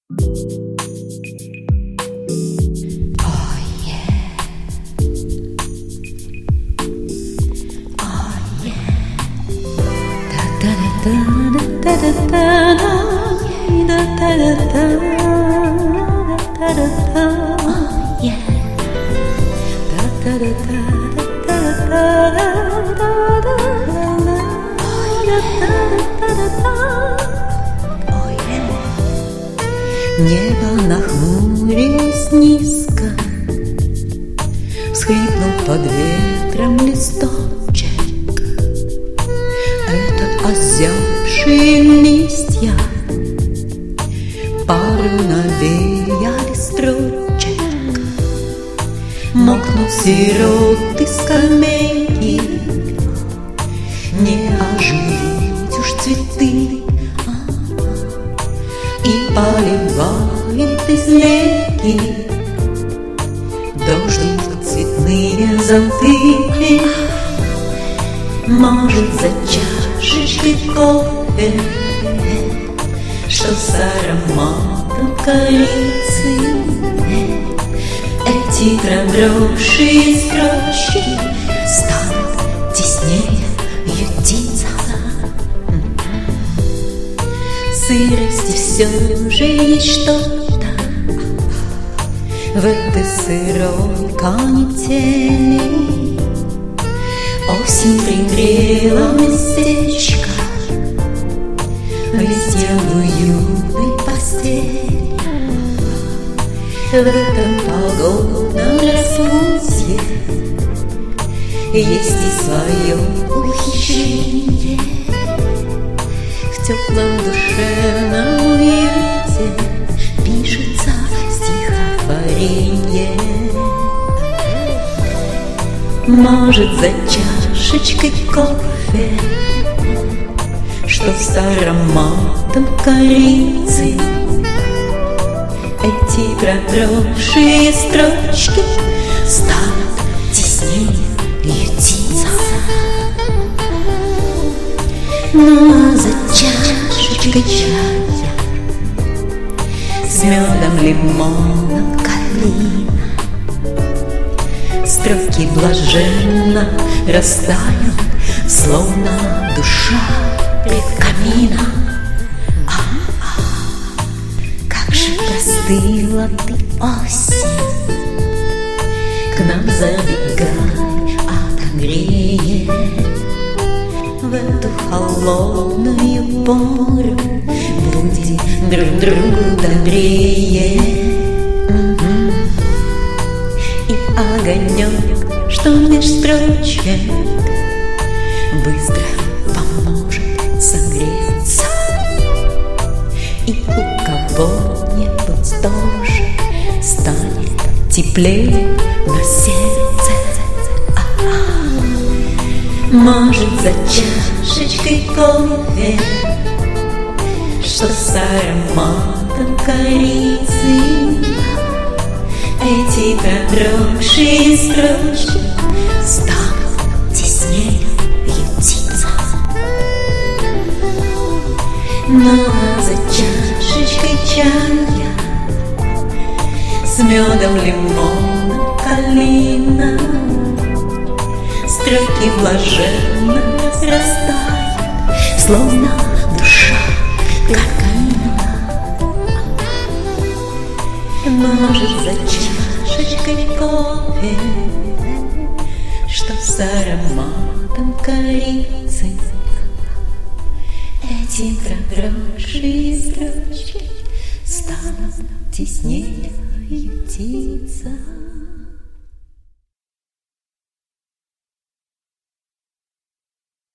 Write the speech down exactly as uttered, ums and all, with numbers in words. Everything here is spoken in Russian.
Небо нахмурилось низко, всхлипнул под ветром листочек. Это озябшие листья пару навеяли строчек. Мокнут сироты скамейки, не оживить уж цветы. И поливает из лейки дождик цветные зонты. Может, за чашечкой кофе, что с ароматом корицы, эти пробросшие строчки станут теснее ютиться. В сырости все же есть что-то в этой сырой канители. Осень пригрела местечко, листья в уютной постели. В этом погодном распутье есть и свое ухищрение. В теплом душевном уюте пишется стихотворение. Может, за чашечкой кофе, что с ароматом корицы, эти пробросшие строчки станут теснее ютиться. Ну а за чашечкой чая с медом, лимоном, калина строки блаженно растают, словно душа пред камином. А-а, как же простыла ты, осень, к нам забегай, отогрее. В эту холодную пору будем друг другу добрее. И огонек, что меж строчек, быстро поможет согреться. И у кого-нибудь тоже станет теплее на сердце. Может, за чашечкой кофе, что с ароматом корицы, эти пробросшие строчки станут теснее ютиться. Ну а за чашечкой чая с медом, лимоном, калина строки блаженно растают, словно душа камина. Может, за чашечкой кофе, что с ароматом корицы, эти пробросшие строчки станут теснее ютиться.